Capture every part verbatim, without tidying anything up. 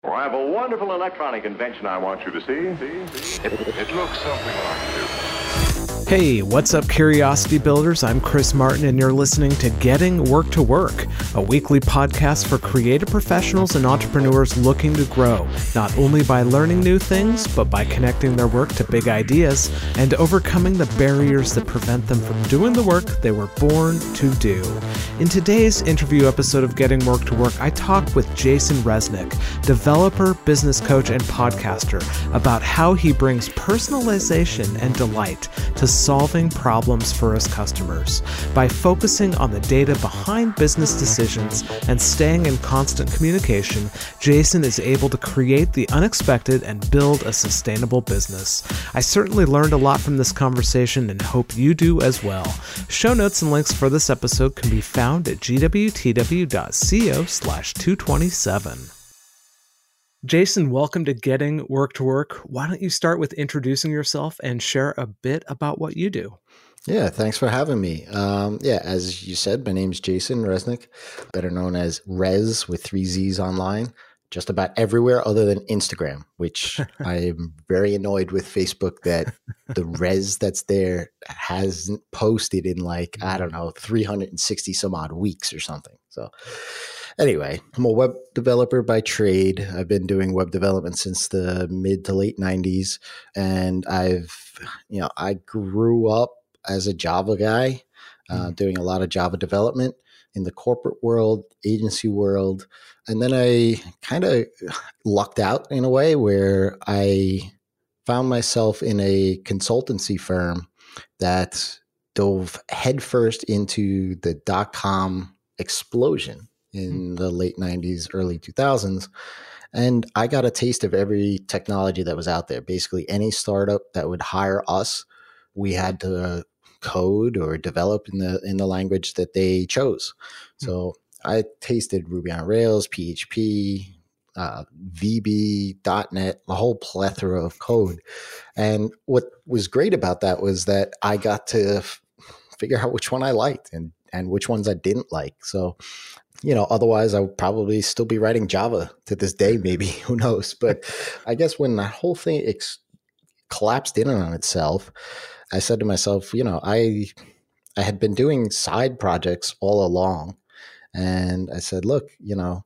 Well, I have a wonderful electronic invention I want you to see. See? See? It, it looks something like this. Hey, what's up, Curiosity Builders? I'm Chris Martin, and you're listening to Getting Work to Work, a weekly podcast for creative professionals and entrepreneurs looking to grow, not only by learning new things, but by connecting their work to big ideas and overcoming the barriers that prevent them from doing the work they were born to do. In today's interview episode of Getting Work to Work, I talk with Jason Resnick, developer, business coach, and podcaster, about how he brings personalization and delight to solving problems for his customers. By focusing on the data behind business decisions and staying in constant communication, Jason is able to create the unexpected and build a sustainable business. I certainly learned a lot from this conversation and hope you do as well. Show notes and links for this episode can be found at gwtw.co slash 227. Jason, welcome to Getting Work to Work. Why don't you start with introducing yourself and share a bit about what you do? Yeah, thanks for having me. Um, yeah, as you said, my name's Jason Resnick, better known as Rez with three Z's online, just about everywhere other than Instagram, which I am very annoyed with Facebook that the Rez that's there hasn't posted in like, I don't know, three hundred sixty some odd weeks or something. So anyway, I'm a web developer by trade. I've been doing web development since the mid to late nineties. And I've, you know, I grew up as a Java guy, uh, mm. doing a lot of Java development in the corporate world, agency world. And then I kind of lucked out in a way where I found myself in a consultancy firm that dove headfirst into the dot-com explosion in the late nineties, early two thousands. And I got a taste of every technology that was out there. Basically, any startup that would hire us, we had to code or develop in the in the language that they chose. So I tasted Ruby on Rails, P H P, uh, V B, dot net, a whole plethora of code. And what was great about that was that I got to f- figure out which one I liked and, and which ones I didn't like. So, you know, otherwise I would probably still be writing Java to this day, maybe, who knows? But I guess when that whole thing ex- collapsed in on itself, I said to myself, you know, I I had been doing side projects all along. And I said, look, you know,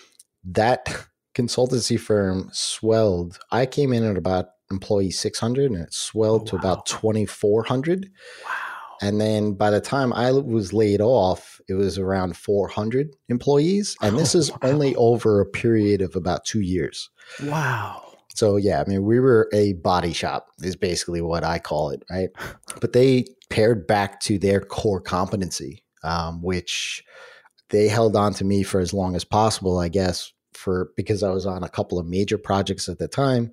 that consultancy firm swelled. I came in at about employee six hundred and it swelled oh, wow. to about twenty-four hundred. Wow. And then by the time I was laid off, it was around four hundred employees. And this is oh, wow. only over a period of about two years. Wow. So, yeah, I mean, we were a body shop is basically what I call it, right? But they pared back to their core competency, um, which they held on to me for as long as possible, I guess, for because I was on a couple of major projects at the time.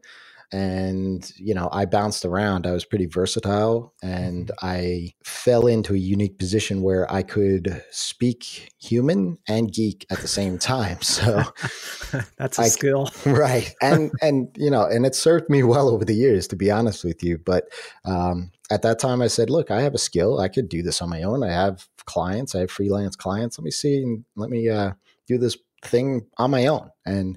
And, you know, I bounced around. I was pretty versatile and I fell into a unique position where I could speak human and geek at the same time. So that's a I, skill. Right. And, and, you know, and it served me well over the years, to be honest with you. But um, at that time I said, look, I have a skill. I could do this on my own. I have clients. I have freelance clients. Let me see and let me uh, do this thing on my own. And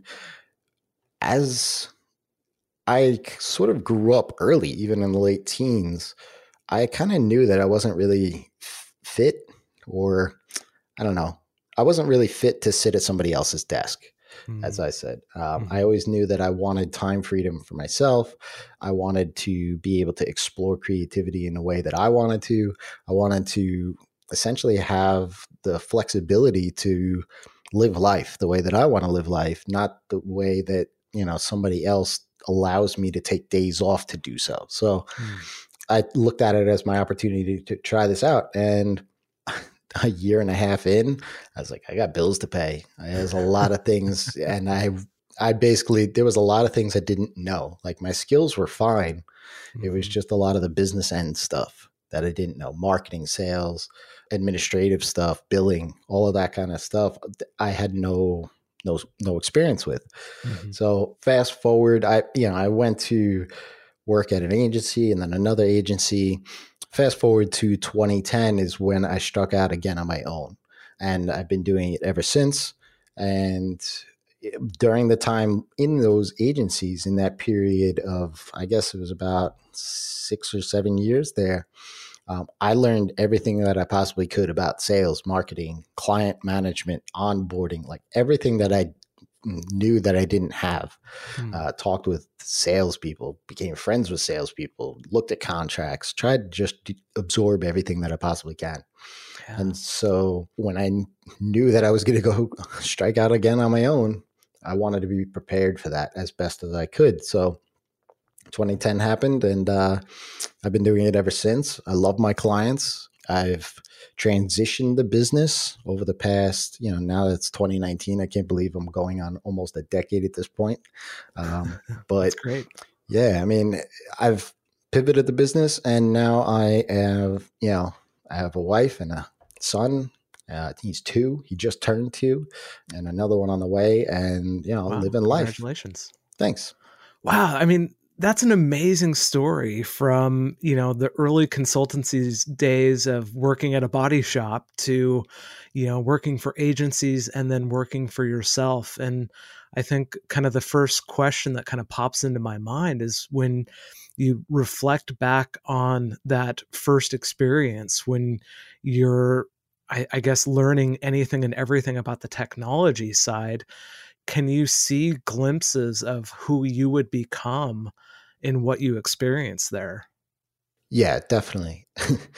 as I sort of grew up early, even in the late teens, I kind of knew that I wasn't really fit or I don't know. I wasn't really fit to sit at somebody else's desk, mm-hmm. as I said. Um, mm-hmm. I always knew that I wanted time freedom for myself. I wanted to be able to explore creativity in a way that I wanted to. I wanted to essentially have the flexibility to live life the way that I want to live life, not the way that, you know, somebody else allows me to take days off to do so. So mm. I looked at it as my opportunity to, to try this out. And a year and a half in, I was like, I got bills to pay. There's a lot of things. And I, I basically, there was a lot of things I didn't know. Like my skills were fine. Mm-hmm. It was just a lot of the business end stuff that I didn't know. Marketing, sales, administrative stuff, billing, all of that kind of stuff. I had no no no experience with. Mm-hmm. So fast forward, I you know, I went to work at an agency and then another agency. Fast forward to twenty ten is when I struck out again on my own. And I've been doing it ever since. And during the time in those agencies, in that period of, I guess it was about six or seven years there, um, I learned everything that I possibly could about sales, marketing, client management, onboarding, like everything that I knew that I didn't have. Hmm. Uh, talked with salespeople, became friends with salespeople, looked at contracts, tried to just absorb everything that I possibly can. Yeah. And so when I knew that I was going to go strike out again on my own, I wanted to be prepared for that as best as I could. So twenty ten happened, and uh, I've been doing it ever since. I love my clients. I've transitioned the business over the past, you know, now it's twenty nineteen. I can't believe I'm going on almost a decade at this point. Um, but That's great. Yeah, I mean, I've pivoted the business, and now I have, you know, I have a wife and a son. Uh, he's two. He just turned two, and another one on the way. And you know, wow, living life. Congratulations! Thanks. Wow, I mean, that's an amazing story from, you know, the early consultancy's days of working at a body shop to, you know, working for agencies and then working for yourself. And I think kind of the first question that kind of pops into my mind is when you reflect back on that first experience, when you're, I, I guess, learning anything and everything about the technology side. Can you see glimpses of who you would become in what you experience there? Yeah, definitely.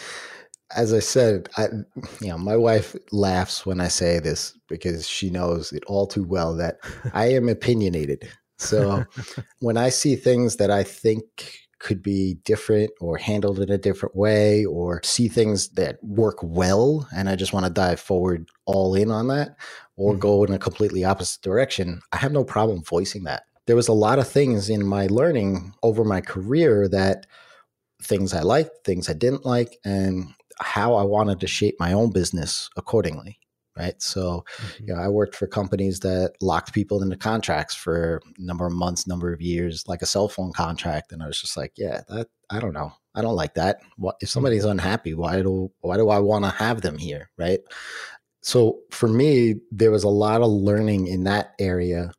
As I said, I, you know, my wife laughs when I say this because she knows it all too well that I am opinionated. So when I see things that I think could be different or handled in a different way, or see things that work well, and I just want to dive forward all in on that, or mm-hmm. go in a completely opposite direction, I have no problem voicing that. There was a lot of things in my learning over my career, that things I liked, things I didn't like, and how I wanted to shape my own business accordingly. Right. So, mm-hmm. you know, I worked for companies that locked people into contracts for a number of months, number of years, like a cell phone contract. And I was just like, yeah, that, I don't know. I don't like that. What, if somebody's mm-hmm. unhappy, why do, why do I want to have them here? Right. So for me, there was a lot of learning in that area,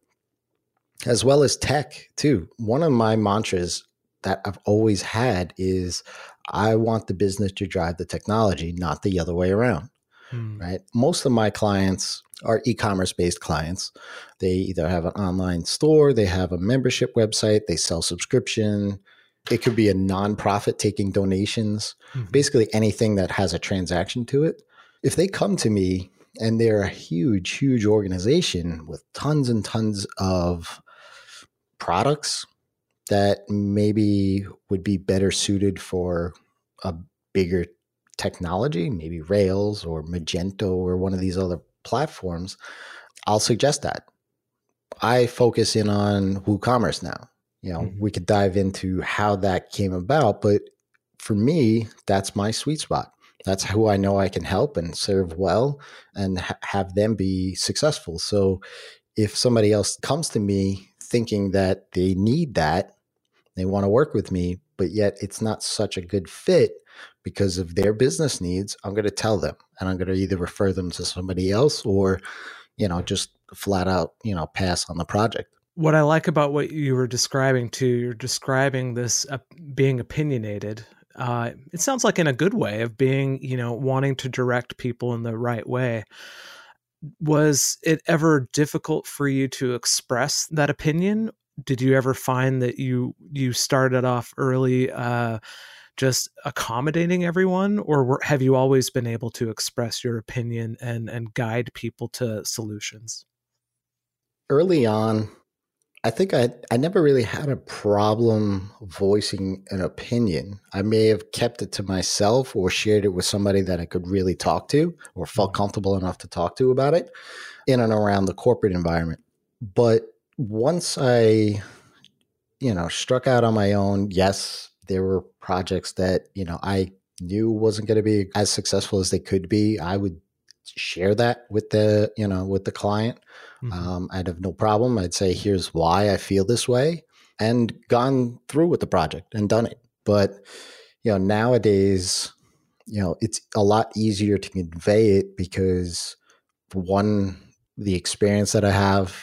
as well as tech too. One of my mantras that I've always had is I want the business to drive the technology, not the other way around. Hmm. Right. Most of my clients are e-commerce based clients. They either have an online store, they have a membership website, they sell subscription. It could be a nonprofit taking donations, mm-hmm. basically anything that has a transaction to it. If they come to me and they're a huge, huge organization with tons and tons of products that maybe would be better suited for a bigger technology, maybe Rails or Magento or one of these other platforms, I'll suggest that. I focus in on WooCommerce now. You know, mm-hmm. we could dive into how that came about, but for me, that's my sweet spot. That's who I know I can help and serve well and ha- have them be successful. So if somebody else comes to me thinking that they need that, they want to work with me, but yet it's not such a good fit because of their business needs, I'm going to tell them, and I'm going to either refer them to somebody else or, you know, just flat out, you know, pass on the project. What I like about what you were describing too, you're describing this uh, being opinionated. Uh, it sounds like in a good way of being, you know, wanting to direct people in the right way. Was it ever difficult for you to express that opinion? Did you ever find that you you started off early uh, just accommodating everyone, or were, have you always been able to express your opinion and and guide people to solutions? Early on, I think I I never really had a problem voicing an opinion. I may have kept it to myself or shared it with somebody that I could really talk to or felt comfortable enough to talk to about it in and around the corporate environment. But once I, you know, struck out on my own, yes, there were projects that, you know, I knew wasn't going to be as successful as they could be. I would share that with the, you know, with the client. Mm-hmm. Um, I'd have no problem. I'd say, here's why I feel this way, and gone through with the project and done it. But, you know, nowadays, you know, it's a lot easier to convey it because, for one, the experience that I have,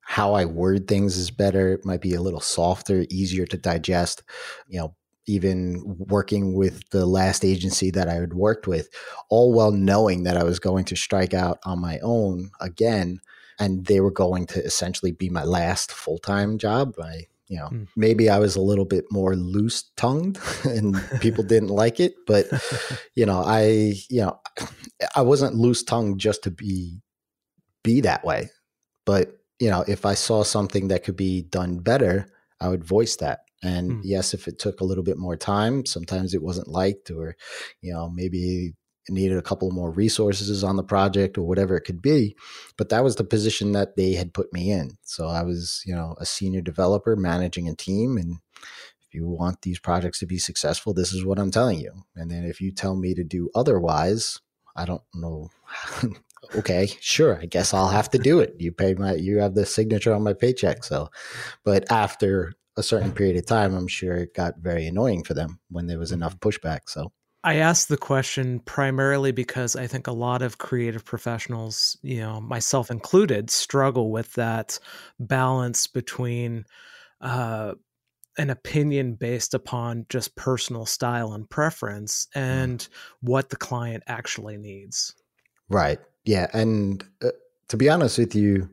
how I word things is better. It might be a little softer, easier to digest. You know, even working with the last agency that I had worked with, all while knowing that I was going to strike out on my own again, and they were going to essentially be my last full-time job. I, you know, mm. maybe I was a little bit more loose-tongued and people didn't like it, but you know, I, you know, I wasn't loose-tongued just to be be that way. But you know, if I saw something that could be done better, I would voice that. And mm. yes, if it took a little bit more time, sometimes it wasn't liked, or, you know, maybe it needed a couple more resources on the project or whatever it could be. But that was the position that they had put me in. So I was, you know, a senior developer managing a team. And if you want these projects to be successful, this is what I'm telling you. And then if you tell me to do otherwise, I don't know. Okay, sure. I guess I'll have to do it. You pay my, you have the signature on my paycheck. So, but after a certain period of time, I'm sure it got very annoying for them when there was enough pushback. So I asked the question primarily because I think a lot of creative professionals, you know, myself included, struggle with that balance between uh, an opinion based upon just personal style and preference and mm. what the client actually needs. Right. Yeah. And uh, to be honest with you,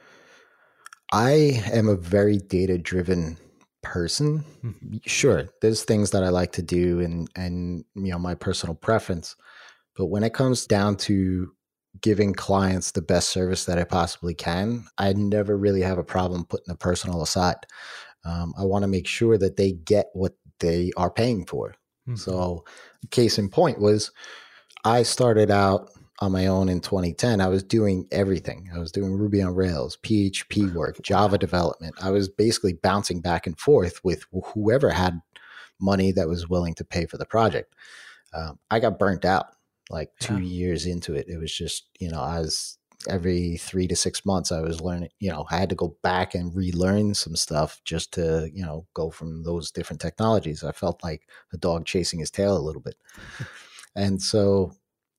I am a very data-driven person. Mm-hmm. Sure, there's things that I like to do and, and, you know, my personal preference. But when it comes down to giving clients the best service that I possibly can, I never really have a problem putting the personal aside. Um, I want to make sure that they get what they are paying for. Mm-hmm. So case in point was I started out on my own in twenty ten. I was doing everything. I was doing Ruby on Rails, P H P work, Java development. I was basically bouncing back and forth with whoever had money that was willing to pay for the project. Um, I got burnt out like two yeah. years into it. It was just, you know, I was every three to six months I was learning, you know, I had to go back and relearn some stuff just to, you know, go from those different technologies. I felt like a dog chasing his tail a little bit. And so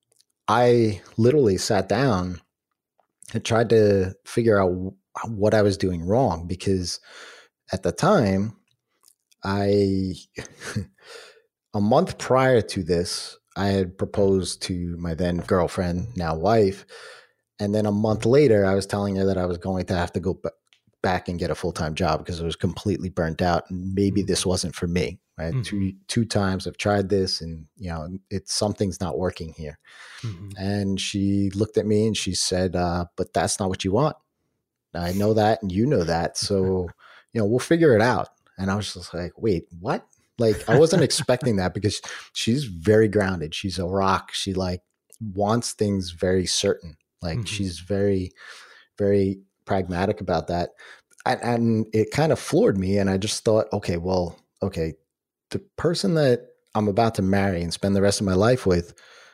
I literally sat down and tried to figure out what I was doing wrong, because at the time, I, a month prior to this, I had proposed to my then girlfriend, now wife. And then a month later, I was telling her that I was going to have to go b- back and get a full-time job because I was completely burnt out. And maybe this wasn't for me. Right. Mm-hmm. Two, two times I've tried this and, you know, it's something's not working here. Mm-hmm. And she looked at me and she said, uh, but that's not what you want. I know that. And you know that. So, you know, we'll figure it out. And I was just like, wait, what? Like, I wasn't expecting that because she's very grounded. She's a rock. She like wants things very certain. Like mm-hmm. she's very, very pragmatic about that. And, and it kind of floored me. And I just thought, okay, well, okay. The person that I'm about to marry and spend the rest of my life with,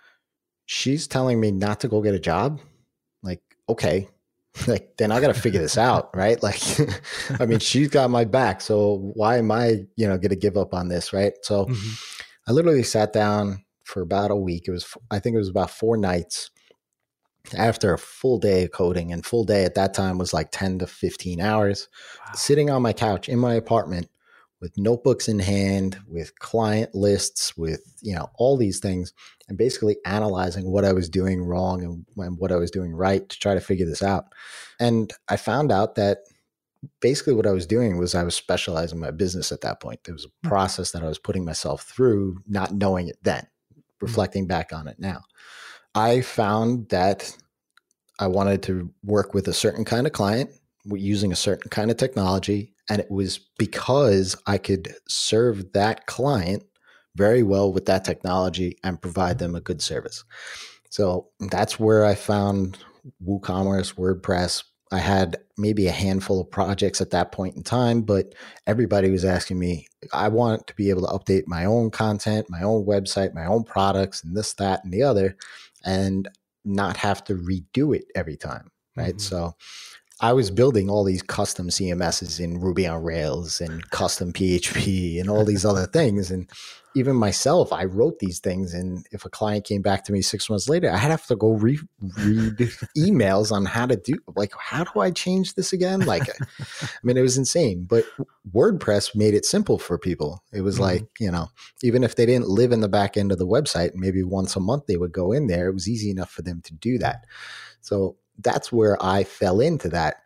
she's telling me not to go get a job. Like, okay, like then I got to figure this out, right? Like, I mean, she's got my back. So why am I, you know, going to give up on this, right? So mm-hmm. I literally sat down for about a week. It was, I think it was about four nights after a full day of coding, and full day at that time was like ten to fifteen hours, wow. sitting on my couch in my apartment with notebooks in hand, with client lists, with, you know, all these things, and basically analyzing what I was doing wrong and, and what I was doing right to try to figure this out. And I found out that basically what I was doing was I was specializing my business at that point. There was a process that I was putting myself through, not knowing it then, reflecting back on it now. I found that I wanted to work with a certain kind of client using a certain kind of technology. And it was because I could serve that client very well with that technology and provide them a good service. So that's where I found WooCommerce, WordPress. I had maybe a handful of projects at that point in time, but everybody was asking me, I want to be able to update my own content, my own website, my own products, and this, that, and the other, and not have to redo it every time, right? Mm-hmm. So I was building all these custom C M Ss in Ruby on Rails and custom P H P and all these other things. And even myself, I wrote these things. And if a client came back to me six months later, I'd have to go re- read emails on how to do, like, how do I change this again? Like, I mean, it was insane. But WordPress made it simple for people. It was mm-hmm. like, you know, even if they didn't live in the back end of the website, maybe once a month they would go in there. It was easy enough for them to do that. So that's where I fell into that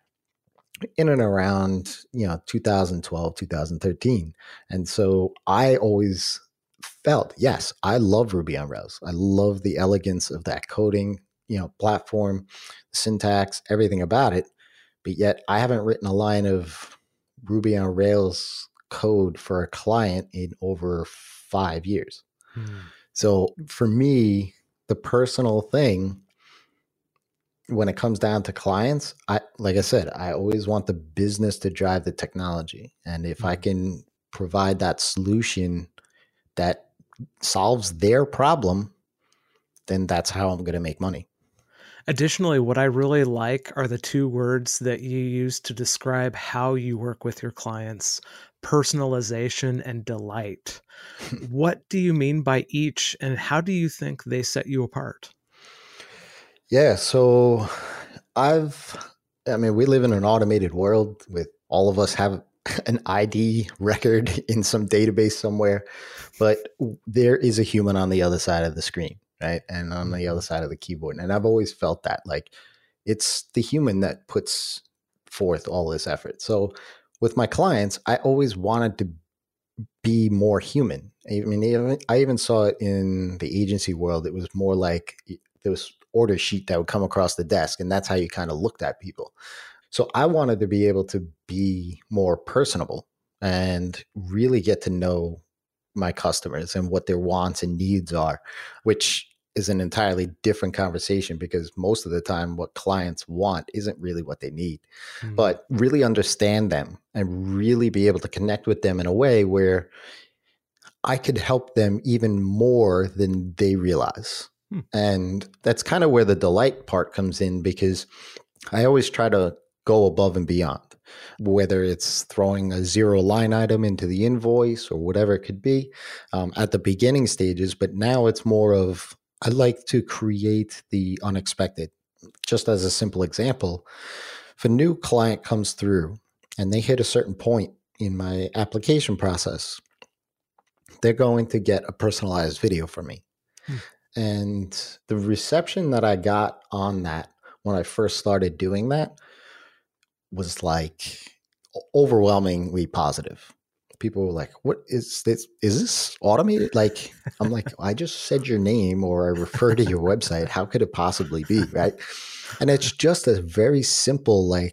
in and around, you know, two thousand twelve, two thousand thirteen. And so I always felt, yes, I love Ruby on Rails. I love the elegance of that coding, you know, platform, syntax, everything about it. But yet I haven't written a line of Ruby on Rails code for a client in over five years. Hmm. So for me, the personal thing, when it comes down to clients, I, like I said, I always want the business to drive the technology. And if mm-hmm. I can provide that solution that solves their problem, then that's how I'm going to make money. Additionally, what I really like are the two words that you use to describe how you work with your clients: personalization and delight. What do you mean by each, and how do you think they set you apart? Yeah, so I've, I mean, we live in an automated world with all of us have an I D record in some database somewhere, but there is a human on the other side of the screen, right? And on the other side of the keyboard. And I've always felt that, like, it's the human that puts forth all this effort. So with my clients, I always wanted to be more human. I mean, I even saw it in the agency world. It was more like there was order sheet that would come across the desk, and that's how you kind of looked at people. So I wanted to be able to be more personable and really get to know my customers and what their wants and needs are, which is an entirely different conversation because most of the time what clients want isn't really what they need. Mm-hmm. But really understand them and really be able to connect with them in a way where I could help them even more than they realize. Hmm. And that's kind of where the delight part comes in, because I always try to go above and beyond, whether it's throwing a zero line item into the invoice or whatever it could be um, at the beginning stages. But now it's more of, I like to create the unexpected. Just as a simple example, if a new client comes through and they hit a certain point in my application process, they're going to get a personalized video from me. Hmm. And the reception that I got on that when I first started doing that was like overwhelmingly positive. People were like, what is this? Is this automated? Like, I'm like, I just said your name or I refer to your website. How could it possibly be? Right. And it's just a very simple, like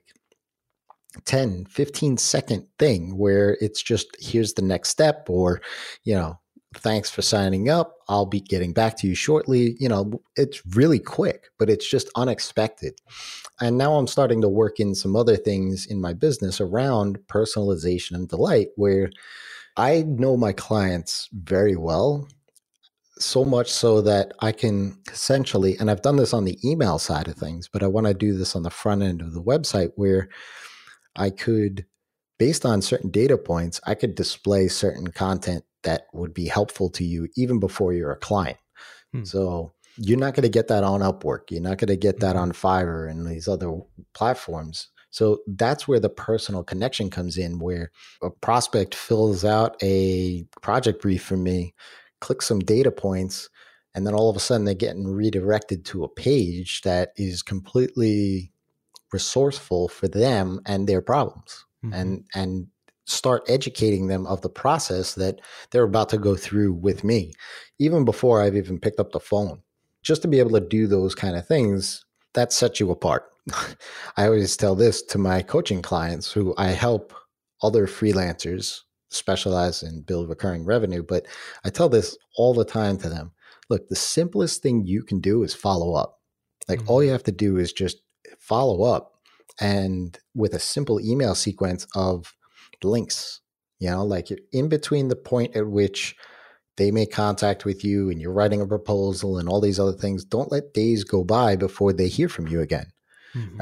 ten, fifteen second thing where it's just, here's the next step, or, you know, thanks for signing up. I'll be getting back to you shortly. You know, it's really quick, but it's just unexpected. And now I'm starting to work in some other things in my business around personalization and delight, where I know my clients very well, so much so that I can essentially, and I've done this on the email side of things, but I want to do this on the front end of the website, where I could, based on certain data points, I could display certain content that would be helpful to you even before you're a client. Hmm. So you're not going to get that on Upwork. You're not going to get that on Fiverr and these other platforms. So that's where the personal connection comes in, where a prospect fills out a project brief for me, clicks some data points, and then all of a sudden they're getting redirected to a page that is completely resourceful for them and their problems. Mm-hmm. And, and start educating them of the process that they're about to go through with me, even before I've even picked up the phone. Just to be able to do those kind of things, that sets you apart. I always tell this to my coaching clients who I help other freelancers specialize and build recurring revenue, but I tell this all the time to them. Look, the simplest thing you can do is follow up. Like mm-hmm. all you have to do is just follow up, and with a simple email sequence of links, you know, like in between the point at which they make contact with you and you're writing a proposal and all these other things, don't let days go by before they hear from you again, mm-hmm. right?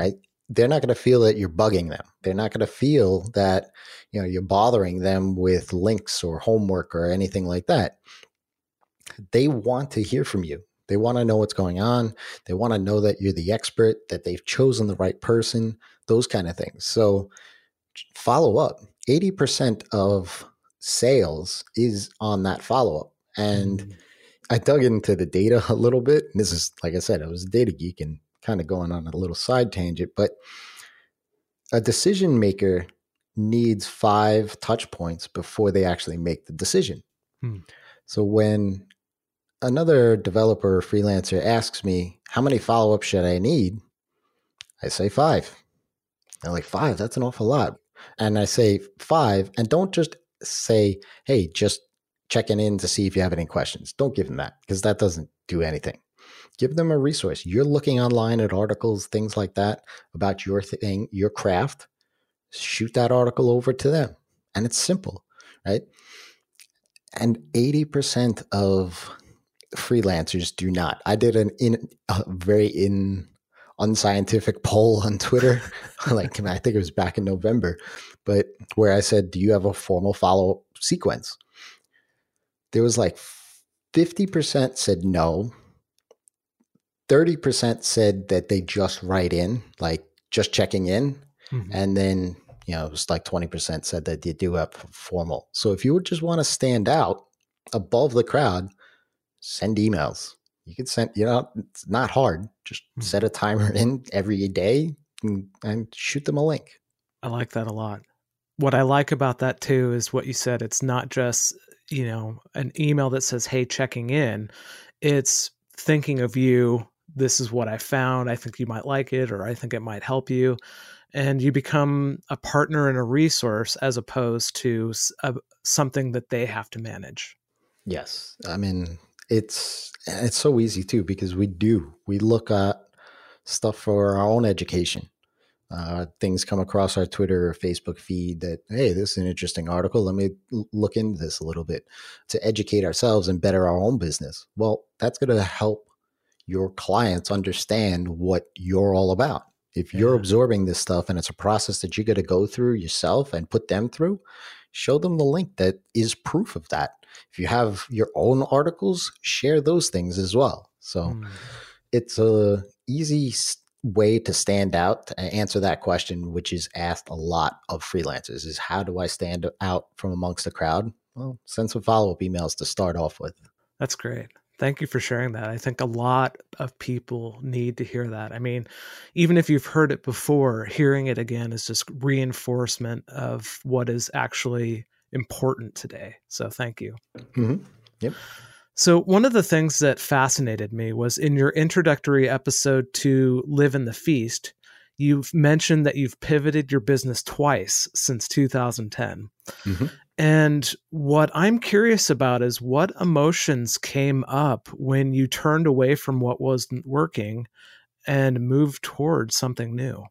they're not going to feel that you're bugging them. They're not going to feel that, you know, you're bothering them with links or homework or anything like that. They want to hear from you. They want to know what's going on. They want to know that you're the expert, that they've chosen the right person, those kind of things. So follow up. eighty percent of sales is on that follow up. And mm-hmm. I dug into the data a little bit. And this is, like I said, I was a data geek and kind of going on a little side tangent, but a decision maker needs five touch points before they actually make the decision. Hmm. So when another developer or freelancer asks me, how many follow-ups should I need? I say five. They're like, five? That's an awful lot. And I say five, and don't just say, hey, just checking in to see if you have any questions. Don't give them that, because that doesn't do anything. Give them a resource. You're looking online at articles, things like that, about your thing, your craft. Shoot that article over to them. And it's simple, right? And eighty percent of freelancers do not. I did an in a very in unscientific poll on Twitter, like I think it was back in November, but where I said, do you have a formal follow-up sequence? There was like fifty percent said no. thirty percent said that they just write in, like just checking in. Mm-hmm. And then, you know, it was like twenty percent said that they do have formal. So if you would just want to stand out above the crowd, send emails. You can send, you know, it's not hard. Just mm-hmm. set a timer in every day and, and shoot them a link. I like that a lot. What I like about that too is what you said. It's not just, you know, an email that says, hey, checking in. It's thinking of you. This is what I found. I think you might like it, or I think it might help you. And you become a partner and a resource as opposed to a, something that they have to manage. Yes. I mean, it's, it's so easy too, because we do, we look at stuff for our own education. Uh, things come across our Twitter or Facebook feed that, hey, this is an interesting article. Let me look into this a little bit to educate ourselves and better our own business. Well, that's going to help your clients understand what you're all about. If you're yeah. absorbing this stuff and it's a process that you got to go through yourself and put them through, show them the link that is proof of that. If you have your own articles, share those things as well. So mm. it's a easy way to stand out to answer that question, which is asked a lot of freelancers, is how do I stand out from amongst the crowd? Well, send some follow-up emails to start off with. That's great. Thank you for sharing that. I think a lot of people need to hear that. I mean, even if you've heard it before, hearing it again is just reinforcement of what is actually important today. So thank you. Mm-hmm. Yep. So one of the things that fascinated me was in your introductory episode to Live in the Feast, you've mentioned that you've pivoted your business twice since two thousand ten. Mm-hmm. And what I'm curious about is what emotions came up when you turned away from what wasn't working and moved towards something new?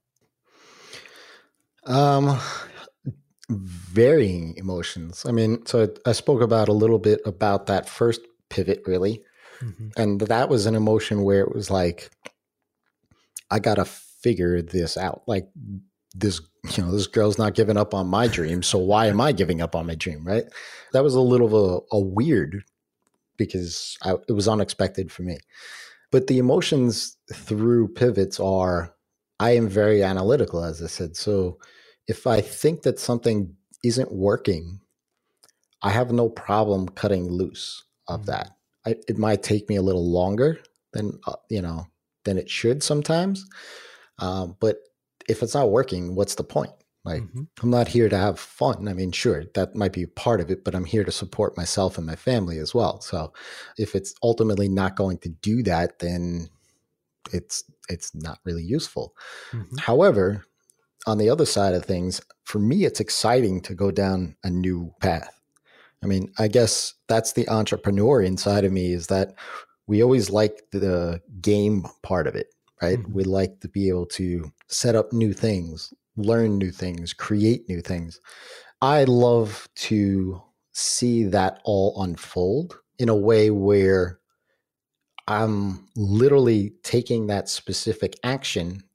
Um, varying emotions. I mean, so I spoke about a little bit about that first pivot, really. Mm-hmm. And that was an emotion where it was like, I got to figure this out. Like, this, you know, this girl's not giving up on my dream. So why am I giving up on my dream? Right. That was a little of a, a weird, because I, it was unexpected for me. But the emotions through pivots are, I am very analytical, as I said. So if I think that something isn't working, I have no problem cutting loose of mm-hmm. that. I, it might take me a little longer than, uh, you know, than it should sometimes. Um, but if it's not working, what's the point? Like, mm-hmm. I'm not here to have fun. I mean, sure, that might be part of it, but I'm here to support myself and my family as well. So if it's ultimately not going to do that, then it's, it's not really useful. Mm-hmm. However, on the other side of things, for me, it's exciting to go down a new path. I mean, I guess that's the entrepreneur inside of me, is that we always like the game part of it. Right? Mm-hmm. We like to be able to set up new things, learn new things, create new things. I love to see that all unfold in a way where I'm literally taking that specific action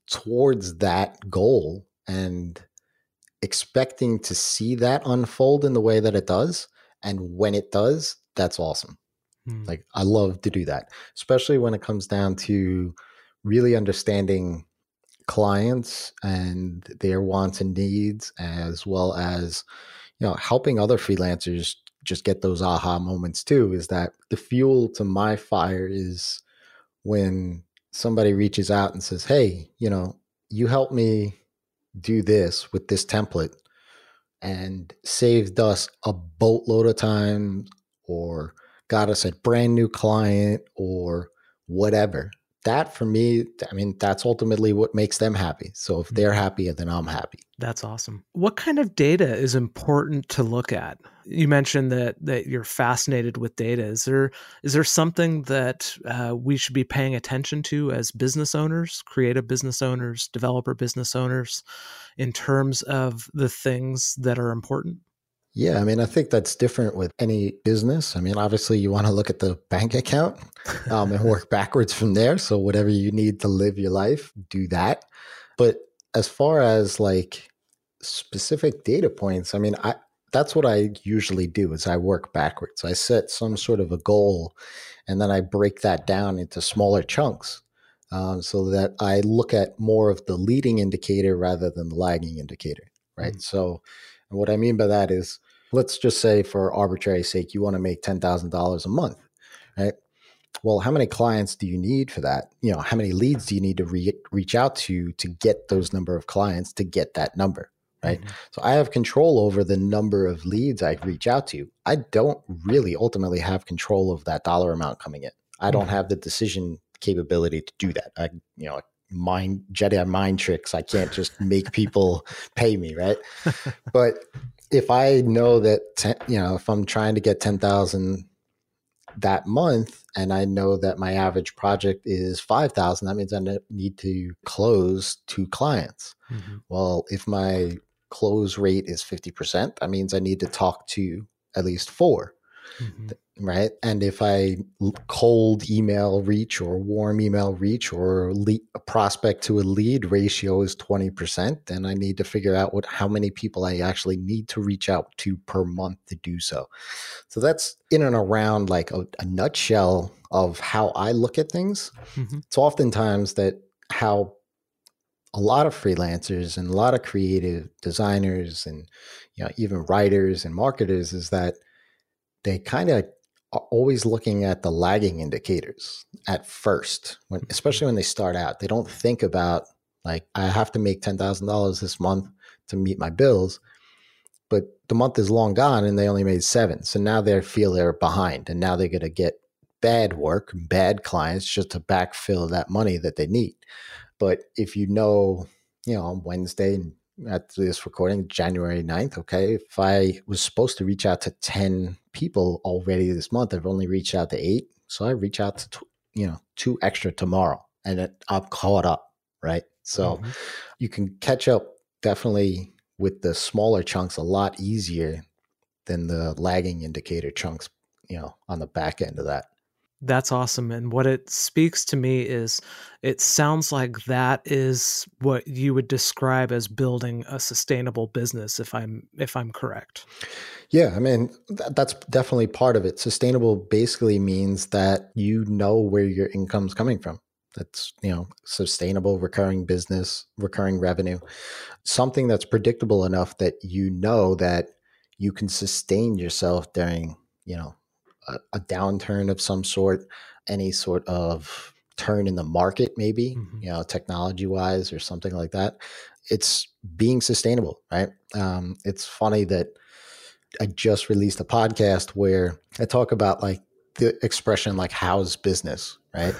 towards that goal and expecting to see that unfold in the way that it does. And when it does, that's awesome. Hmm. Like, I love to do that, especially when it comes down to really understanding clients and their wants and needs, as well as, you know, helping other freelancers just get those aha moments too. Is that the fuel to my fire is when somebody reaches out and says, hey, you know, you helped me do this with this template and saved us a boatload of time, or got us a brand new client, or whatever. That for me, I mean, that's ultimately what makes them happy. So if they're happy, then I'm happy. That's awesome. What kind of data is important to look at? You mentioned that that you're fascinated with data. Is there is there something that uh, we should be paying attention to as business owners, creative business owners, developer business owners, in terms of the things that are important? Yeah, I mean, I think that's different with any business. I mean, obviously you want to look at the bank account um, and work backwards from there. So whatever you need to live your life, do that. But as far as like specific data points, I mean, I that's what I usually do is I work backwards. I set some sort of a goal and then I break that down into smaller chunks um, so that I look at more of the leading indicator rather than the lagging indicator, right? Mm-hmm. So and what I mean by that is, let's just say for arbitrary sake, you want to make ten thousand dollars a month, right? Well, how many clients do you need for that? You know, how many leads do you need to re- reach out to to get those number of clients to get that number, right? Mm-hmm. So I have control over the number of leads I reach out to. I don't really ultimately have control of that dollar amount coming in. I don't mm-hmm. have the decision capability to do that. I, you know, mind Jedi mind tricks. I can't just make people pay me, right? But if I know that, ten, you know, if I'm trying to get ten thousand that month and I know that my average project is five thousand, that means I need to close two clients. Mm-hmm. Well, if my close rate is fifty percent, that means I need to talk to at least four. Mm-hmm. Right. And if I cold email reach or warm email reach or lead, a prospect to a lead ratio is twenty percent, then I need to figure out what how many people I actually need to reach out to per month to do so. So that's in and around like a, a nutshell of how I look at things. Mm-hmm. It's oftentimes that how a lot of freelancers and a lot of creative designers and, you know, even writers and marketers is that they kind of are always looking at the lagging indicators at first, when, especially when they start out. They don't think about like, I have to make ten thousand dollars this month to meet my bills, but the month is long gone and they only made seven. So now they feel they're behind and now they're going to get bad work, bad clients just to backfill that money that they need. But if you know, you know, on Wednesday at this recording, January ninth, okay, if I was supposed to reach out to ten people already this month, I've only reached out to eight. So I reach out to, you know, two extra tomorrow and it, I'm caught up, right? So mm-hmm. you can catch up definitely with the smaller chunks a lot easier than the lagging indicator chunks, you know, on the back end of that. That's awesome. And what it speaks to me is it sounds like that is what you would describe as building a sustainable business, if I'm if I'm correct. Yeah, I mean, th- that's definitely part of it. Sustainable basically means that you know where your income's coming from. That's, you know, sustainable, recurring business, recurring revenue, something that's predictable enough that you know that you can sustain yourself during, you know, a downturn of some sort, any sort of turn in the market, maybe, mm-hmm. you know, technology wise or something like that. It's being sustainable, right? Um, it's funny that I just released a podcast where I talk about like the expression like how's business, right?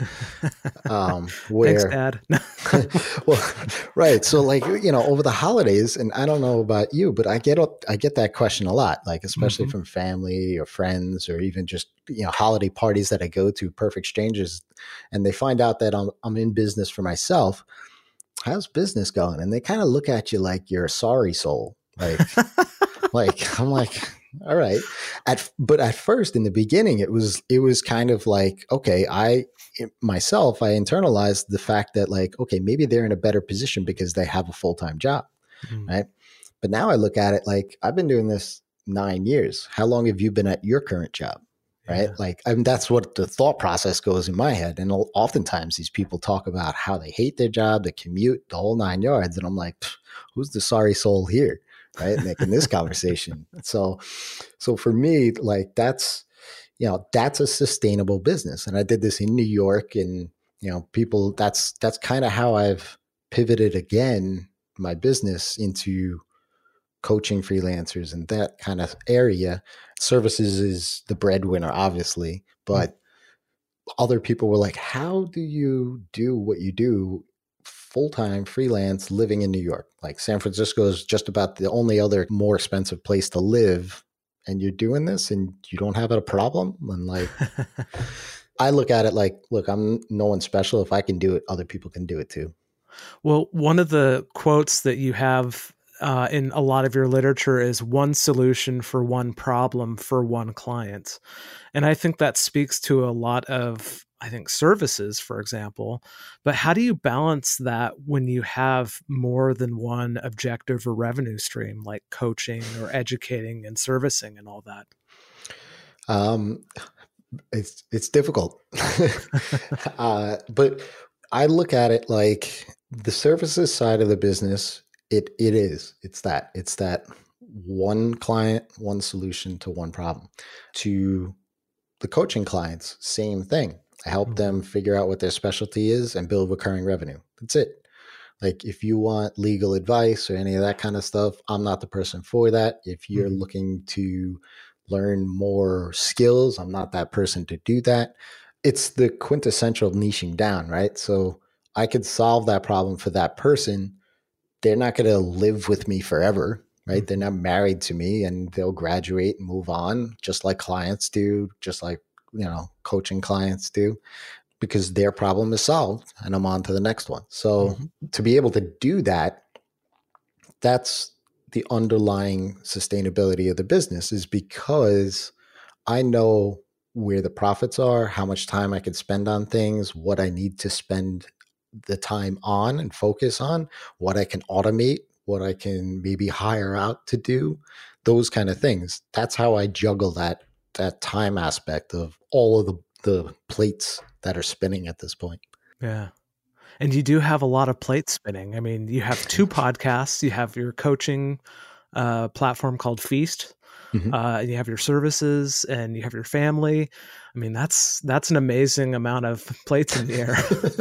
Um, where, Thanks, Dad. well, right. So like, you know, over the holidays, and I don't know about you, but I get, I get that question a lot, like, especially mm-hmm. from family or friends, or even just, you know, holiday parties that I go to, perfect strangers, and they find out that I'm, I'm in business for myself. How's business going? And they kind of look at you like you're a sorry soul. Like, like, I'm like, all right. at, but at first in the beginning, it was, it was kind of like, okay, I myself, I internalized the fact that like, okay, maybe they're in a better position because they have a full-time job. Mm. Right. But now I look at it like I've been doing this nine years. How long have you been at your current job? Right. Yeah. Like, I mean, that's what the thought process goes in my head. And oftentimes these people talk about how they hate their job, the commute, the whole nine yards. And I'm like, who's the sorry soul here? Right. Making this conversation. So, so for me, like that's, you know, that's a sustainable business. And I did this in New York and, you know, people, that's, that's kind of how I've pivoted again, my business into coaching freelancers and that kind of area. Services is the breadwinner, obviously, but mm. other people were like, how do you do what you do full-time freelance living in New York? Like San Francisco is just about the only other more expensive place to live. And you're doing this and you don't have a problem. And like, I look at it like, look, I'm no one special. If I can do it, other people can do it too. Well, one of the quotes that you have Uh, in a lot of your literature is one solution for one problem for one client. And I think that speaks to a lot of, I think, services, for example. But how do you balance that when you have more than one objective or revenue stream, like coaching or educating and servicing and all that? Um, it's, it's difficult. uh, but I look at it like the services side of the business. It it is. It's that. It's that one client, one solution to one problem. To the coaching clients, same thing. I help mm-hmm. them figure out what their specialty is and build recurring revenue. That's it. Like if you want legal advice or any of that kind of stuff, I'm not the person for that. If you're mm-hmm. looking to learn more skills, I'm not that person to do that. It's the quintessential niching down, right? So I could solve that problem for that person. They're not going to live with me forever, right? They're not married to me and they'll graduate and move on just like clients do, just like, you know, coaching clients do, because their problem is solved and I'm on to the next one. So mm-hmm. to be able to do that, that's the underlying sustainability of the business, is because I know where the profits are, how much time I can spend on things, what I need to spend the time on and focus on, what I can automate, what I can maybe hire out to do, those kind of things. That's how I juggle that that time aspect of all of the, the plates that are spinning at this point. Yeah. And you do have a lot of plates spinning. I mean, you have two podcasts, you have your coaching uh, platform called Feast. Mm-hmm. Uh, and you have your services and you have your family. I mean, that's that's an amazing amount of plates in the air.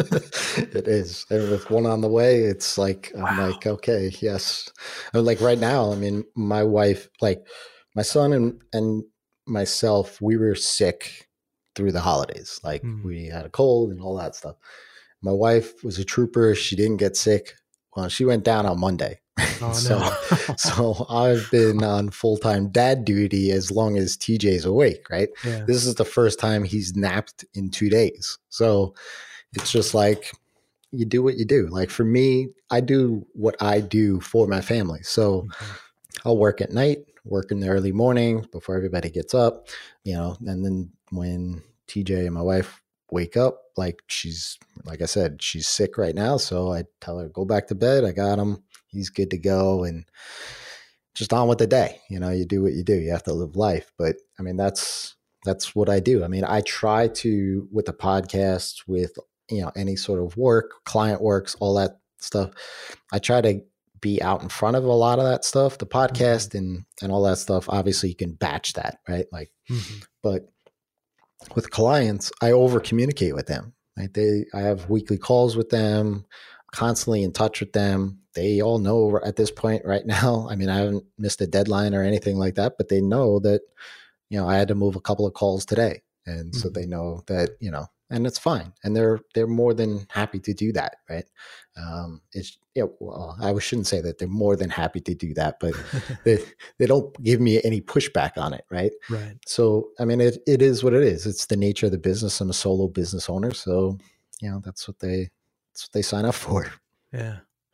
It is. And with one on the way, it's like, wow. I'm like, okay, yes. I mean, like right now, I mean, my wife, like my son and, and myself, we were sick through the holidays. Like mm-hmm. we had a cold and all that stuff. My wife was a trooper. She didn't get sick. Well, she went down on Monday. Oh, so, no. so I've been on full-time dad duty as long as T J's awake, right? Yeah. This is the first time he's napped in two days. So it's just like, you do what you do. Like for me, I do what I do for my family. So mm-hmm. I'll work at night, work in the early morning before everybody gets up, you know, and then when T J and my wife wake up, like she's, like I said, she's sick right now. So I tell her, go back to bed. I got him. He's good to go, and just on with the day. You know, you do what you do. You have to live life. But I mean, that's, that's what I do. I mean, I try to, with the podcast, with, you know, any sort of work, client works, all that stuff, I try to be out in front of a lot of that stuff, the podcast mm-hmm. and, and all that stuff. Obviously you can batch that, right? Like, mm-hmm. but with clients, I over communicate with them. Right? They, I have weekly calls with them, constantly in touch with them. They all know at this point right now. I mean, I haven't missed a deadline or anything like that, but they know that, you know, I had to move a couple of calls today. And mm-hmm. so they know that, you know, and it's fine. And they're, they're more than happy to do that. Right. Um, it's, yeah, well, I shouldn't say that they're more than happy to do that, but they, they don't give me any pushback on it. Right. Right. So, I mean, it, it is what it is. It's the nature of the business. I'm a solo business owner. So, you know, that's what they, that's what they sign up for. Yeah.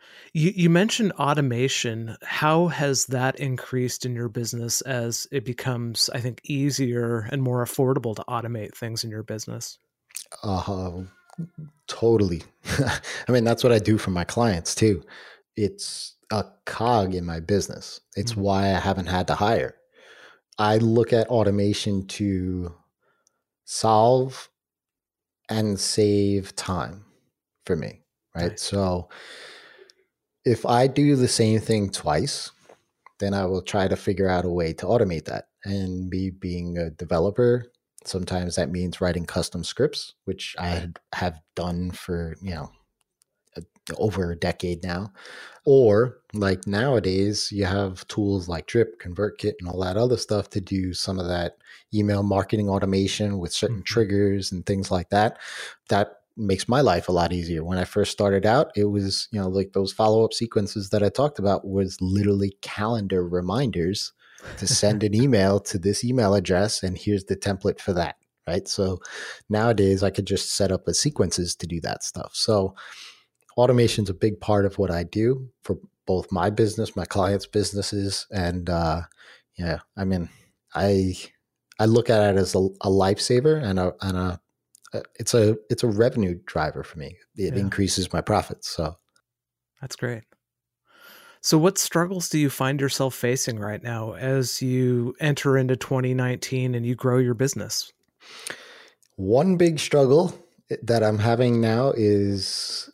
You, you mentioned automation. How has that increased in your business as it becomes, I think, easier and more affordable to automate things in your business? Uh, totally. I mean, that's what I do for my clients too. It's a cog in my business. It's Mm. why I haven't had to hire. I look at automation to solve and save time for me, right? Nice. So if I do the same thing twice, then I will try to figure out a way to automate that. And me being a developer, sometimes that means writing custom scripts, which I had- have done for, you know, a- over a decade now. Or like nowadays, you have tools like Drip, ConvertKit, and all that other stuff to do some of that email marketing automation with certain Mhm. triggers and things like that. That makes my life a lot easier. When I first started out, it was, you know, like those follow-up sequences that I talked about was literally calendar reminders to send an email to this email address, and here's the template for that, right? So nowadays I could just set up the sequences to do that stuff. So automation is a big part of what I do for both my business, my clients' businesses, and uh, yeah, I mean, I I look at it as a, a lifesaver and a and a it's a it's a revenue driver for me. It Yeah. increases my profits. So That's great. So what struggles do you find yourself facing right now as you enter into twenty nineteen and you grow your business? one big struggle that I'm having now is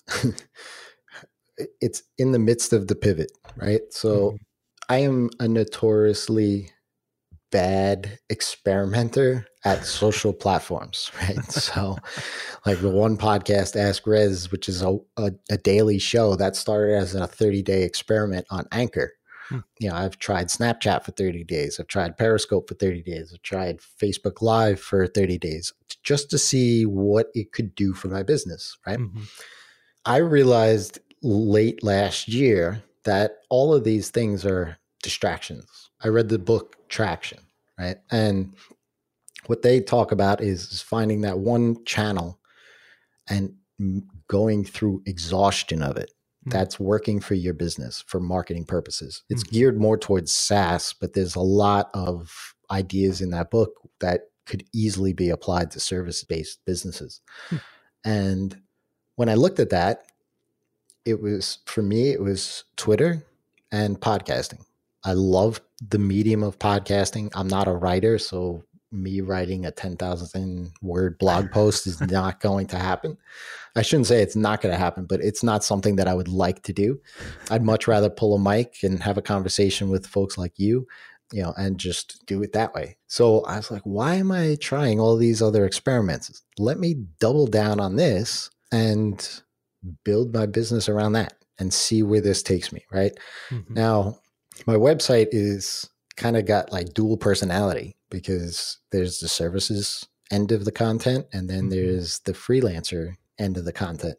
it's in the midst of the pivot, right? So Mhm. I am a notoriously bad experimenter at social platforms, right? So, like the one podcast, Ask Rez, which is a, a, a daily show that started as a thirty day experiment on Anchor. Hmm. You know, I've tried Snapchat for thirty days. I've tried Periscope for thirty days. I've tried Facebook Live for thirty days just to see what it could do for my business, right? Mhm. I realized late last year that all of these things are distractions. I read the book Traction, right? And what they talk about is finding that one channel and going through exhaustion of it. Mm. That's working for your business for marketing purposes. It's Mhm. geared more towards SaaS, but there's a lot of ideas in that book that could easily be applied to service-based businesses. Hmm. And when I looked at that, it was, for me, it was Twitter and podcasting. I love the medium of podcasting. I'm not a writer, so me writing a ten thousand word blog post is not going to happen. I shouldn't say it's not going to happen, but it's not something that I would like to do. I'd much rather pull a mic and have a conversation with folks like you, you know, and just do it that way. So I was like, why am I trying all these other experiments? Let me double down on this and build my business around that and see where this takes me, right? Mhm. Now, my website is kind of got like dual personality because there's the services end of the content and then Mhm. there's the freelancer end of the content.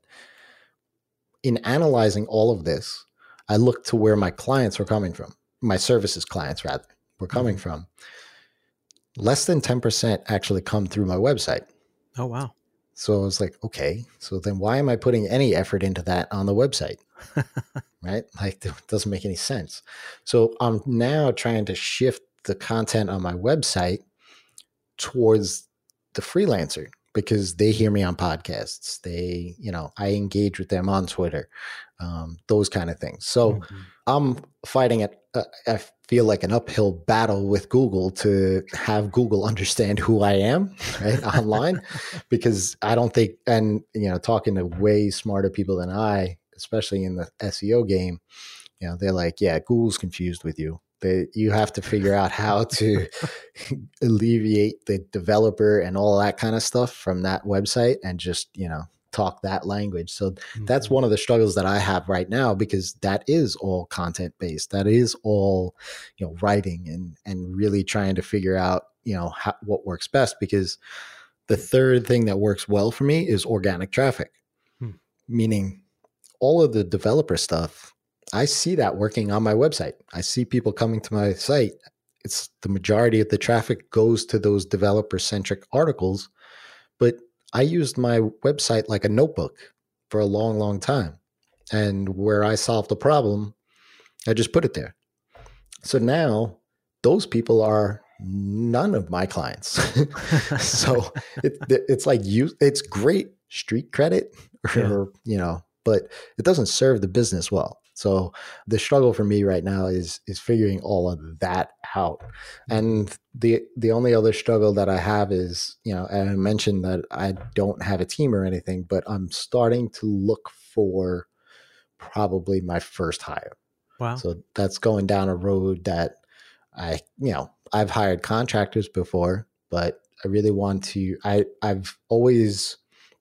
In analyzing all of this, I looked to where my clients were coming from, my services clients rather, were coming Mhm. from. Less than ten percent actually come through my website. Oh, wow. So I was like, okay, so then why am I putting any effort into that on the website? Right? Like, it doesn't make any sense. So I'm now trying to shift the content on my website towards the freelancer because they hear me on podcasts. They, you know, I engage with them on Twitter, um, those kind of things. So Mhm. I'm fighting it. Uh, I feel like an uphill battle with Google to have Google understand who I am, right, online, because I don't think, and you know, talking to way smarter people than I, especially in the S E O game, you know, they're like, yeah, Google's confused with you. They, you have to figure out how to alleviate the developer and all that kind of stuff from that website and just, you know, talk that language. So that's Mhm. one of the struggles that I have right now because that is all content based. That is all, you know, writing and and really trying to figure out, you know, how, what works best. Because the third thing that works well for me is organic traffic, Hmm. meaning all of the developer stuff. I see that working on my website. I see people coming to my site. It's the majority of the traffic goes to those developer centric articles, but I used my website like a notebook for a long, long time. And where I solved the problem, I just put it there. So now those people are none of my clients. So it, it's like you, it's great street credit, or, yeah. you know, but it doesn't serve the business well. So the struggle for me right now is is figuring all of that out. And the the only other struggle that I have is, you know, and I mentioned that I don't have a team or anything, but I'm starting to look for probably my first hire. Wow. So that's going down a road that I, you know, I've hired contractors before, but I really want to, I, I've always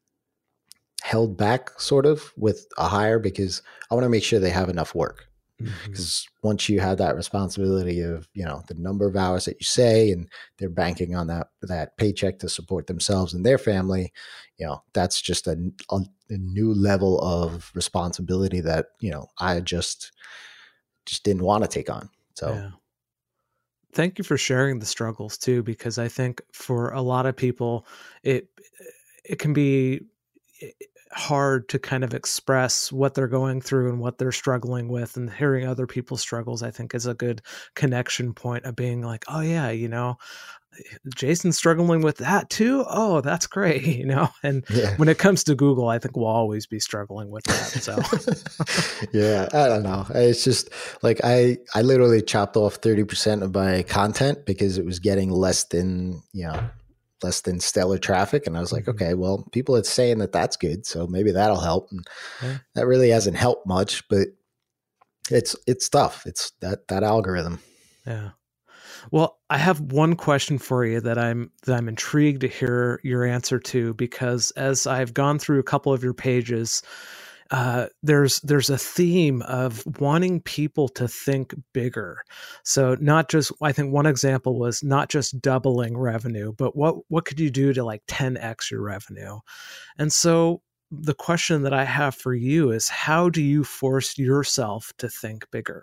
held back sort of with a hire because I want to make sure they have enough work. Because mm-hmm. once you have that responsibility of, you know, the number of hours that you say, and they're banking on that, that paycheck to support themselves and their family, you know, that's just a, a, a new level of responsibility that, you know, I just, just didn't want to take on. So yeah. Thank you for sharing the struggles too, because I think for a lot of people, it, it can be hard to kind of express what they're going through and what they're struggling with, and hearing other people's struggles, I think, is a good connection point of being like, oh yeah, you know, Jason's struggling with that too. Oh, that's great. You know, and yeah. when it comes to Google, I think we'll always be struggling with that. So yeah, I don't know. It's just like, I, I literally chopped off thirty percent of my content because it was getting less than, you know, less than stellar traffic. And I was like, mm-hmm. okay, well, people are saying that that's good, so maybe that'll help. And yeah. that really hasn't helped much, but it's, it's tough. It's that, that algorithm. Yeah. Well, I have one question for you that I'm, that I'm intrigued to hear your answer to, because as I've gone through a couple of your pages, Uh, there's there's a theme of wanting people to think bigger. So not just, I think one example was not just doubling revenue, but what what could you do to like ten x your revenue? And so the question that I have for you is, how do you force yourself to think bigger?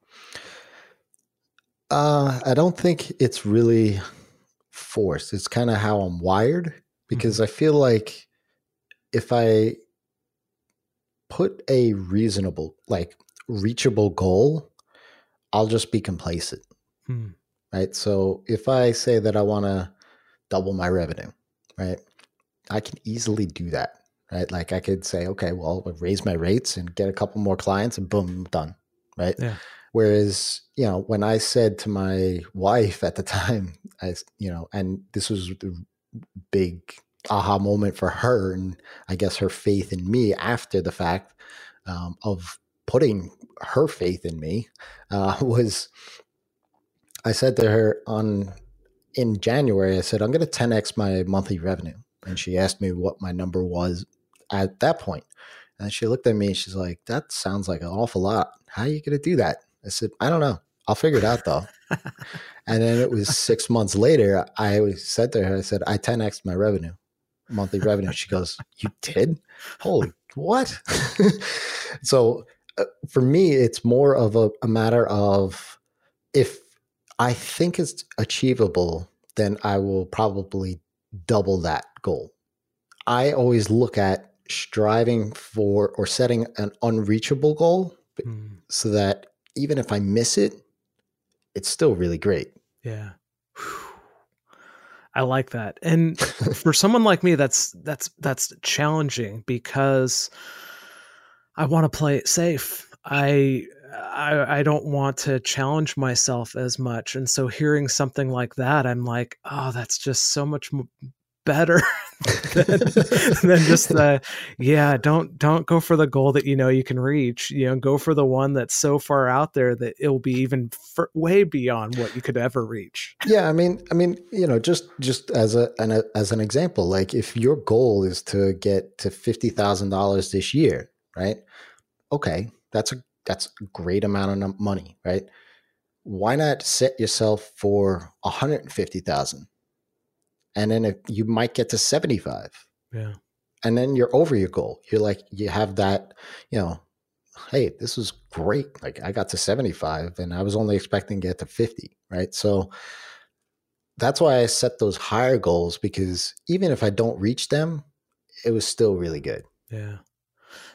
Uh, I don't think it's really forced. It's kind of how I'm wired, because mm-hmm. I feel like if I put a reasonable, like reachable goal, I'll just be complacent. Hmm. Right. So if I say that I want to double my revenue, right, I can easily do that. Right. Like I could say, okay, well, I'll raise my rates and get a couple more clients and boom, done. Right. Yeah. Whereas, you know, when I said to my wife at the time, I, you know, and this was the big aha moment for her, and I guess her faith in me after the fact, um, of putting her faith in me, uh, was I said to her on in January, I said, I'm going to ten x my monthly revenue. And she asked me what my number was at that point. And she looked at me and she's like, that sounds like an awful lot. How are you going to do that? I said, I don't know. I'll figure it out though. And then it was six months later, I said to her, I said, I ten x'd my revenue. Monthly revenue. She goes, you did? Holy, what? So uh, for me, it's more of a, a matter of, if I think it's achievable, then I will probably double that goal. I always look at striving for or setting an unreachable goal mm. so that even if I miss it, it's still really great. Yeah. I like that. And for someone like me, that's, that's, that's challenging, because I want to play it safe. I, I, I don't want to challenge myself as much. And so hearing something like that, I'm like, oh, that's just so much better than, than just the, yeah, don't, don't go for the goal that, you know, you can reach, you know, go for the one that's so far out there that it'll be even f- way beyond what you could ever reach. Yeah. I mean, I mean, you know, just, just as a, an, as an example, like if your goal is to get to fifty thousand dollars this year, right? Okay. That's a, that's a great amount of money, right? Why not set yourself for one hundred fifty thousand? And then if you might get to seventy-five. Yeah. And then you're over your goal. You're like, you have that, you know, hey, this was great. Like I got to seventy-five and I was only expecting to get to fifty. Right. So that's why I set those higher goals, because even if I don't reach them, it was still really good. Yeah.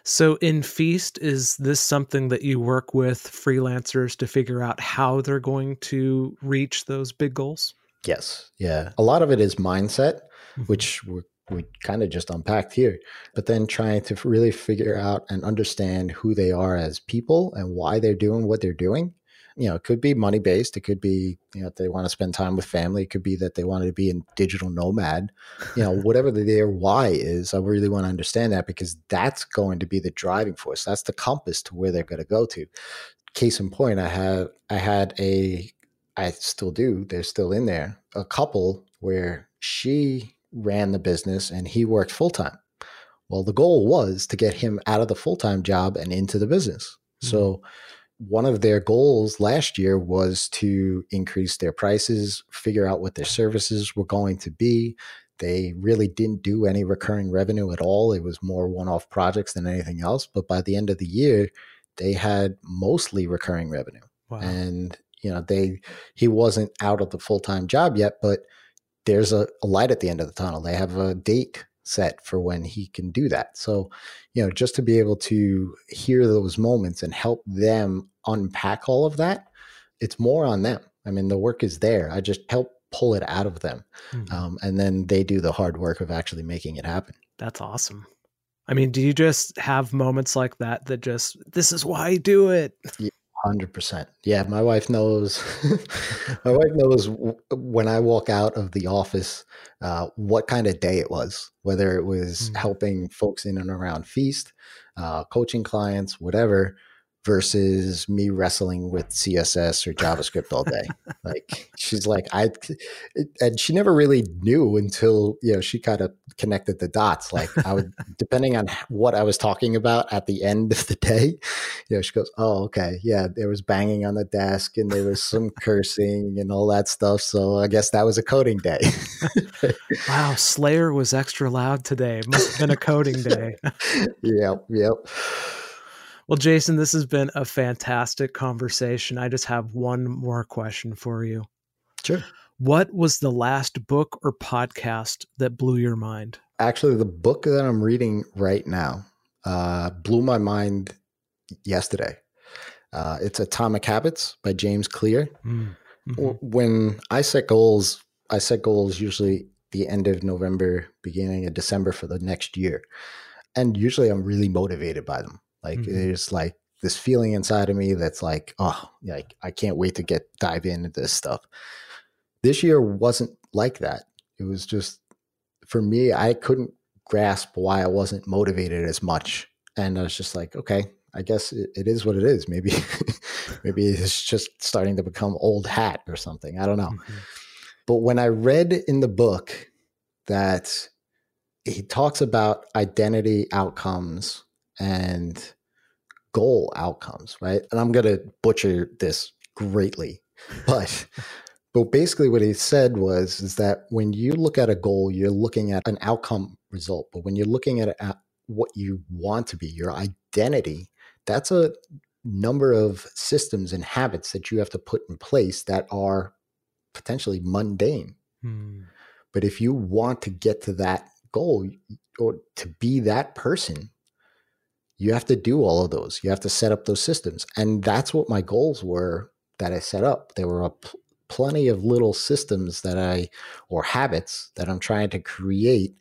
So in Feast, is this something that you work with freelancers to figure out how they're going to reach those big goals? Yes. Yeah. A lot of it is mindset, Mm-hmm. which we we kind of just unpacked here, but then trying to really figure out and understand who they are as people and why they're doing what they're doing. You know, it could be money based. It could be, you know, if they want to spend time with family. It could be that they want to be a digital nomad. You know, whatever their why is, I really want to understand that, because that's going to be the driving force. That's the compass to where they're going to go to. Case in point, I have I had a, I still do, they're still in there, a couple where she ran the business and he worked full time. Well, the goal was to get him out of the full time job and into the business. Mm-hmm. So one of their goals last year was to increase their prices, figure out what their services were going to be. They really didn't do any recurring revenue at all. It was more one-off projects than anything else. But by the end of the year, they had mostly recurring revenue. Wow. And, you know, they he wasn't out of the full-time job yet, but there's a, a light at the end of the tunnel. They have a date set for when he can do that. So, you know, just to be able to hear those moments and help them unpack all of that, it's more on them. I mean, the work is there. I just help pull it out of them. Mm-hmm. Um, and then they do the hard work of actually making it happen. That's awesome. I mean, do you just have moments like that, that just, this is why I do it? Yeah. one hundred percent. Yeah, my wife knows. My wife knows when I walk out of the office, uh, what kind of day it was, whether it was mm. helping folks in and around Feast, uh, coaching clients, whatever, versus me wrestling with C S S or JavaScript all day. Like, she's like, I, and she never really knew until, you know, she kind of connected the dots. Like, I would, depending on what I was talking about at the end of the day, you know, she goes, oh, okay. Yeah. There was banging on the desk and there was some cursing and all that stuff. So I guess that was a coding day. Wow. Slayer was extra loud today. Must have been a coding day. Yep. Yep. Well, Jason, this has been a fantastic conversation. I just have one more question for you. Sure. What was the last book or podcast that blew your mind? Actually, the book that I'm reading right now uh, blew my mind yesterday. Uh, it's Atomic Habits by James Clear. Mm-hmm. When I set goals, I set goals usually the end of November, beginning of December for the next year. And usually I'm really motivated by them. Like, mm-hmm. there's like this feeling inside of me that's like, oh, like I can't wait to get dive into this stuff. This year wasn't like that. It was just, for me, I couldn't grasp why I wasn't motivated as much. And I was just like, okay, I guess it, it is what it is. Maybe, maybe it's just starting to become old hat or something. I don't know. Mm-hmm. But when I read in the book that he talks about identity outcomes and goal outcomes, right? And I'm going to butcher this greatly, but but basically what he said was is that when you look at a goal, you're looking at an outcome result. But when you're looking at, at what you want to be, your identity, that's a number of systems and habits that you have to put in place that are potentially mundane. Hmm. But if you want to get to that goal or to be that person, you have to do all of those. You have to set up those systems. And that's what my goals were that I set up. There were a pl- plenty of little systems that I, or habits that I'm trying to create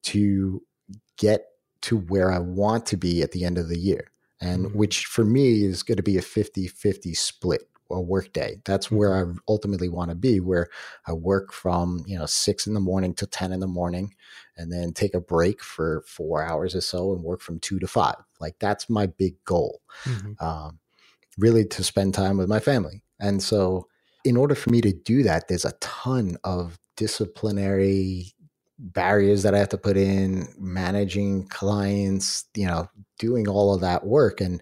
to get to where I want to be at the end of the year. And mm-hmm. which for me is going to be a fifty-fifty split or work day. That's mm-hmm. where I ultimately want to be, where I work from, you know, six in the morning to ten in the morning, and then take a break for four hours or so and work from two to five. Like, that's my big goal, mm-hmm. um, really to spend time with my family. And so in order for me to do that, there's a ton of disciplinary barriers that I have to put in, managing clients, you know, doing all of that work. And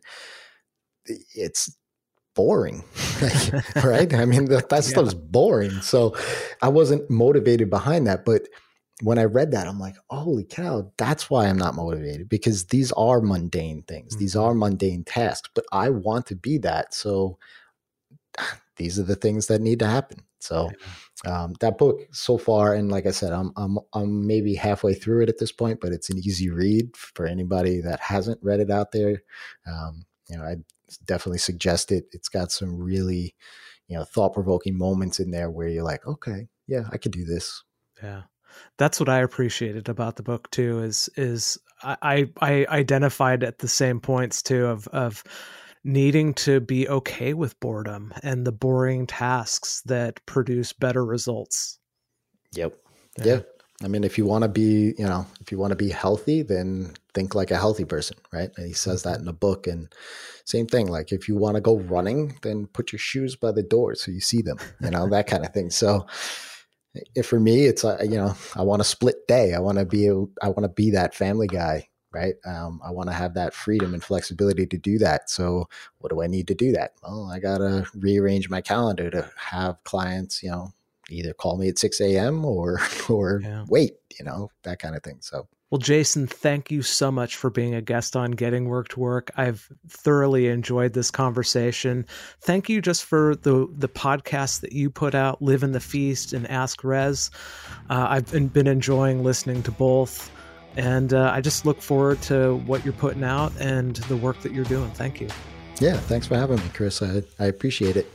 it's boring, right? I mean, that, that yeah. stuff's boring. So I wasn't motivated behind that. But when I read that, I'm like, holy cow, that's why I'm not motivated, because these are mundane things. Mm-hmm. These are mundane tasks, but I want to be that. So these are the things that need to happen. So um, that book so far, and like I said, I'm I'm I'm maybe halfway through it at this point, but it's an easy read for anybody that hasn't read it out there. Um, you know, I definitely suggest it. It's got some really, you know, thought-provoking moments in there where you're like, okay, yeah, I could do this. Yeah. That's what I appreciated about the book too, is, is I, I identified at the same points too of, of needing to be okay with boredom and the boring tasks that produce better results. Yep. Yeah. yeah. I mean, if you want to be, you know, if you want to be healthy, then think like a healthy person, right? And he says that in the book. And same thing, like if you want to go running, then put your shoes by the door so you see them, you know, that kind of thing. So if for me, it's, uh, you know, I want a split day. I want to be, able, I want to be that family guy, right? Um, I want to have that freedom and flexibility to do that. So what do I need to do that? Well, I got to rearrange my calendar to have clients, you know, either call me at six a.m. or, or yeah. wait, you know, that kind of thing. So. Well, Jason, thank you so much for being a guest on Getting Work to Work. I've thoroughly enjoyed this conversation. Thank you just for the the podcast that you put out, Live in the Feast and Ask Rez. Uh, I've been, been enjoying listening to both, and uh, I just look forward to what you're putting out and the work that you're doing. Thank you. Yeah, thanks for having me, Chris. I, I appreciate it.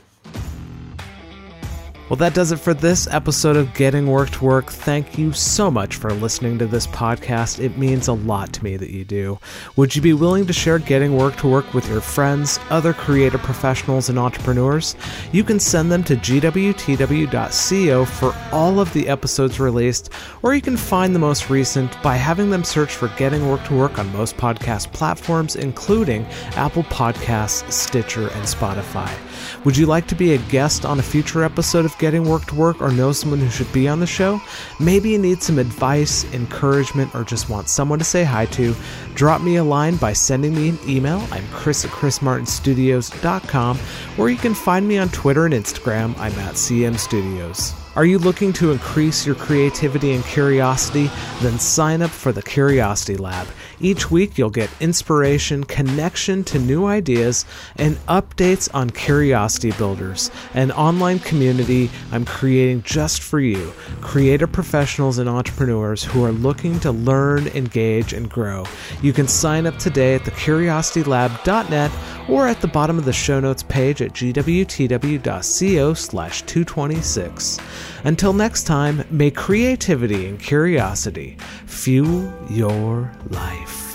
Well, that does it for this episode of Getting Work to Work. Thank you so much for listening to this podcast. It means a lot to me that you do. Would you be willing to share Getting Work to Work with your friends, other creative professionals, and entrepreneurs? You can send them to g w t w dot co for all of the episodes released, or you can find the most recent by having them search for Getting Work to Work on most podcast platforms, including Apple Podcasts, Stitcher, and Spotify. Would you like to be a guest on a future episode of Getting Work to Work, or know someone who should be on the show? Maybe you need some advice, encouragement, or just want someone to say hi to? Drop me a line by sending me an email. I'm Chris at chris martin studios dot com, or you can find me on Twitter and Instagram. I'm at C M Studios. Are you looking to increase your creativity and curiosity? Then sign up for the Curiosity Lab. Each week you'll get inspiration, connection to new ideas, and updates on Curiosity Builders, an online community I'm creating just for you, creative professionals and entrepreneurs who are looking to learn, engage, and grow. You can sign up today at the curiosity lab dot net or at the bottom of the show notes page at g w t w dot co slash two twenty-six. Until next time, may creativity and curiosity fuel your life.